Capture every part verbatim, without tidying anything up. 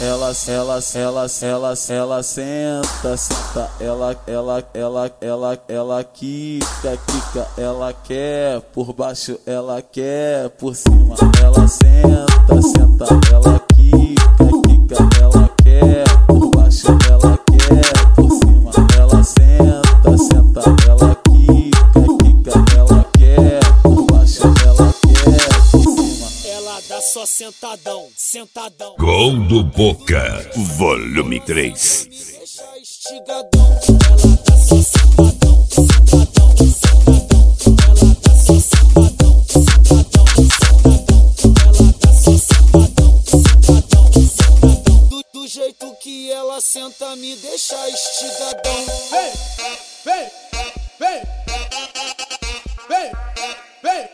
ela, ela, ela, ela, ela senta, senta, ela, ela, ela, ela, ela quica, quica, ela quer por baixo, ela quer por cima, ela senta, senta, ela quica, quica, ela quer por baixo, ela quer por cima, ela senta, senta, ela quica, quica, ela quer por baixo, ela quer por cima. Ela dá só sentadão, sentadão. Gol do Boca, volume três. Deixa estigadão, ela dá só sentadão, sentadão, sentadão. Ela dá só sentadão, sentadão, sentadão. Ela dá só sentadão, sentadão, sentadão. Do, do jeito que ela senta, me deixa estigadão. Vem, vem, vem, vem, vem.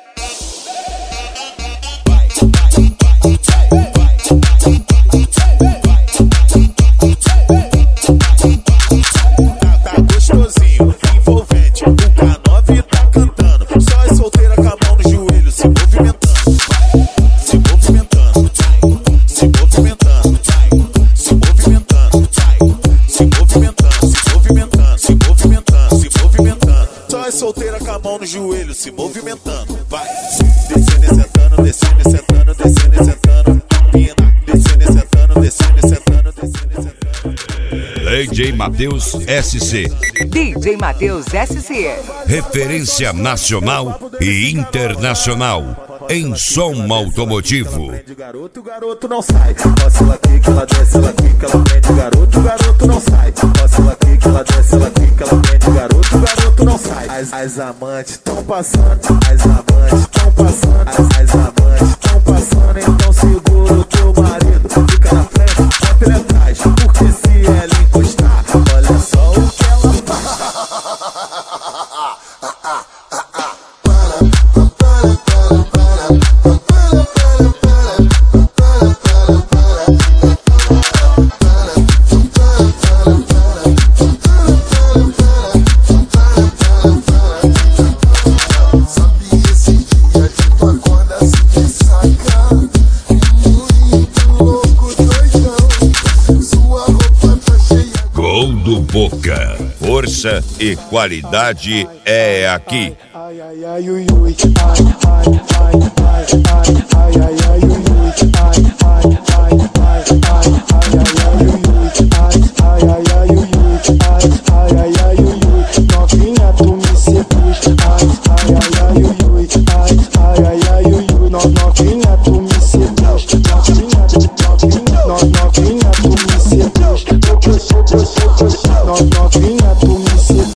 Solteira com a mão no joelho, se movimentando, vai. Descendo e sentando, descendo e sentando, descendo e sentando. Pina, descendo e sentando, descendo e sentando, descendo e sentando. D J Matheus S C. D J Matheus S C. Referência nacional e internacional em som automotivo. Garoto, garoto não sai. Posso ela quica, ela desce, ela quica, ela prende. Garoto, garoto não sai. Posso ela quica, ela desce, ela quica, ela prende. Garoto, garoto não sai. As, as amantes tão passando, as amantes tão passando, as, as amantes tão passando. Então segura o teu marido, fica na frente, bota ele atrás, porque se ela encostar, olha só o que ela faz. Gol do Boca, força e qualidade é aqui. Ai ai ai ui ui, ai ai ai ai ai ai ai ai ui ui, ai ai ai ai ai ai ai ui ui, ai ai ai ui ui, ai ai ai ui ui, novinha tu me seduz, ai ai ai ui ui, ai ai ai ui ui, novinha tu me seduz, novinha novinha novinha tu me seduz, eu sou eu sou eu sou novinha tu